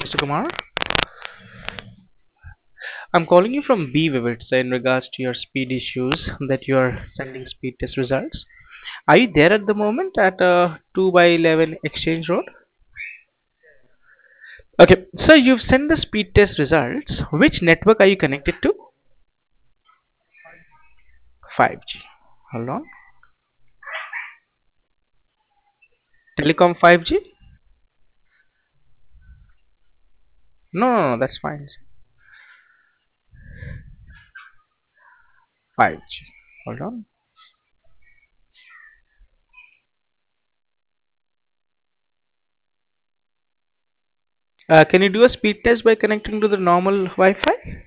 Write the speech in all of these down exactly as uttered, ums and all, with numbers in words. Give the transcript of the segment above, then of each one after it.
Mister Kumar. I'm calling you from B-Vivid in regards to your speed issues that you are sending speed test results. Are you there at the moment at uh, two by eleven Exchange Road? Okay, so you've sent the speed test results. Which network are you connected to? five G. Hold on. Telecom five G? No, no, no, that's fine. five G. Hold on. Uh, can you do a speed test by connecting to the normal Wi-Fi?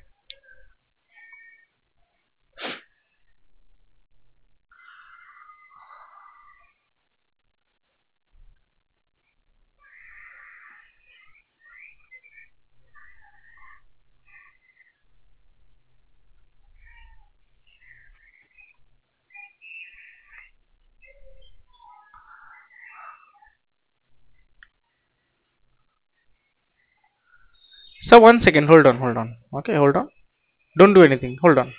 So one second, hold on, hold on. Okay, hold on. Don't do anything. Hold on.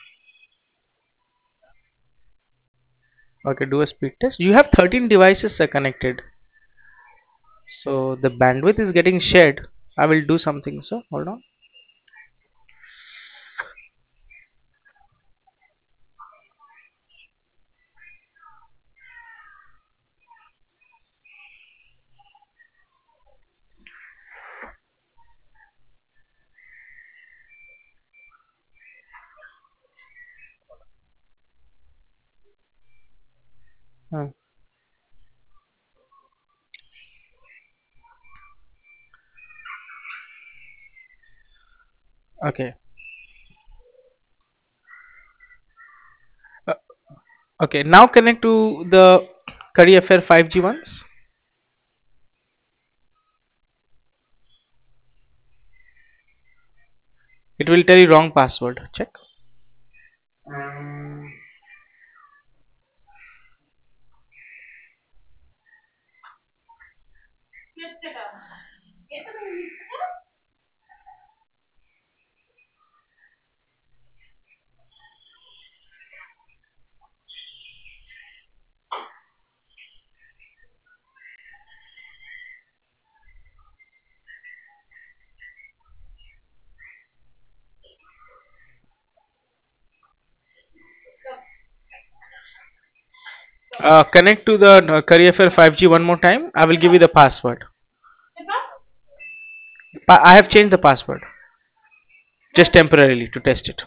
Okay, do a speed test. You have thirteen devices uh, connected. So the bandwidth is getting shared. I will do something. So hold on. Hmm. Okay. Uh, okay. Now connect to the Curry Affair five G ones. It will tell you wrong password. Check. Uh, connect to the uh, Curry Affair five G one more time. I will give you the password. Pa- I have changed the password just temporarily to test it.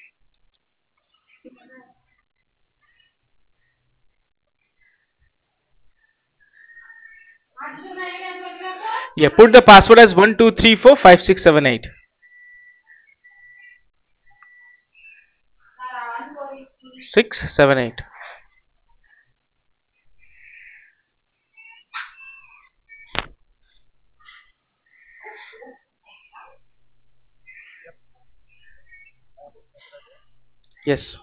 Yeah, put the password as one two three four five six seven eight. six seven eight. Yes.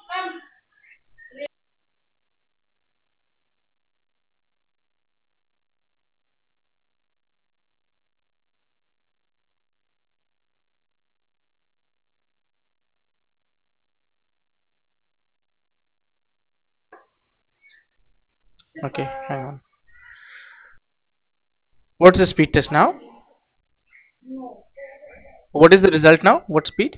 Okay, hang on. What's the speed test now? What is the result now? What speed?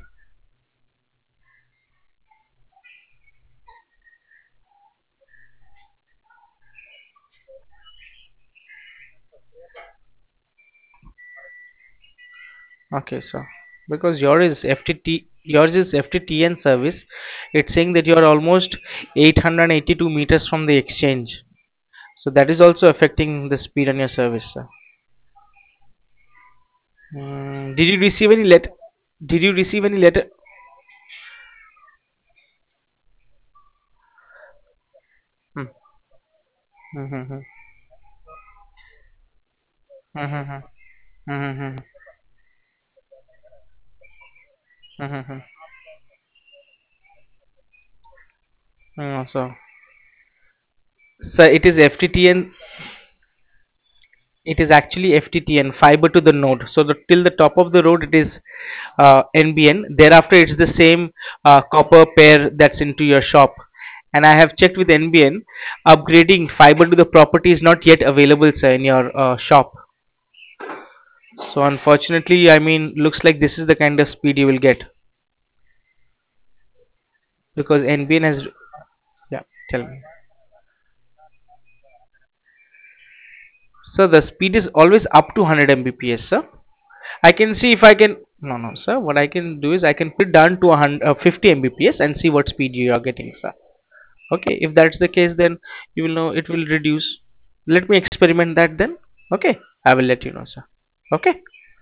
Okay, so because yours is F T T, yours is F T T N service, it's saying that you are almost eight hundred eighty-two meters from the exchange. So that is also affecting the speed on your service, sir. Mm, did you receive any letter? Did you receive any letter? Hmm. Hmm, hmm, hmm. Hmm, hmm, hmm. Hmm, hmm, hmm. Hmm, hmm. Hmm, so, so it is F T T N it is actually F T T N, fiber to the node. So the, till the top of the road it is uh, N B N. Thereafter it's the same uh, copper pair that's into your shop. And I have checked with N B N, upgrading fiber to the property is not yet available, sir, in your uh, shop. So unfortunately, I mean, looks like this is the kind of speed you will get because N B N has. Yeah, tell me. So the speed is always up to one hundred Mbps, sir. I can see if I can. No, no, sir. What I can do is I can put it down to one hundred, uh, fifty Mbps and see what speed you are getting, sir. Okay, if that's the case, then you will know it will reduce. Let me experiment that then. Okay, I will let you know, sir. Okay.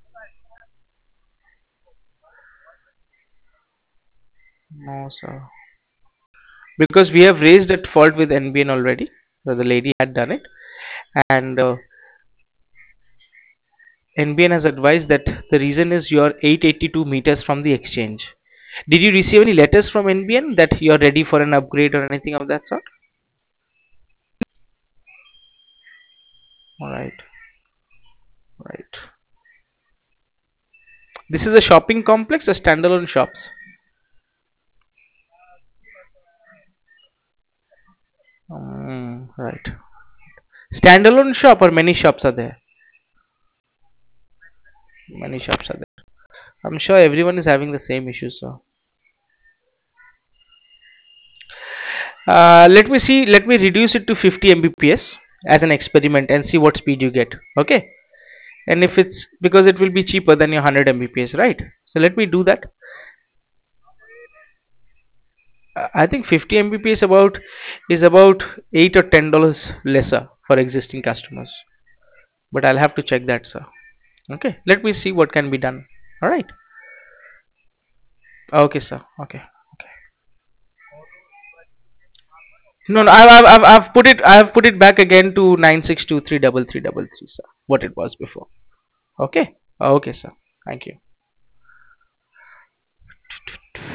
No, sir. Because we have raised that fault with N B N already. So the lady had done it, and uh, N B N has advised that the reason is you're eight hundred eighty-two meters from the exchange. Did you receive any letters from N B N that you're ready for an upgrade or anything of that sort? All right, right. This is a shopping complex or standalone shops? Um, right. Standalone shop or many shops are there? Many shops are there. I'm sure everyone is having the same issue, so. Uh, let me see. Let me reduce it to fifty Mbps as an experiment and see what speed you get. Okay. And if it's because it will be cheaper than your one hundred Mbps, right? So let me do that. Uh, I think fifty Mbps about is about eight or ten dollars lesser for existing customers. But I'll have to check that, sir. Okay. Let me see what can be done. All right. Okay, sir. Okay. Okay. No, no. I've, I've, I've I've put it. I've put it back again to nine six two three double three double three, sir. What it was before. Okay. Okay, sir. Thank you.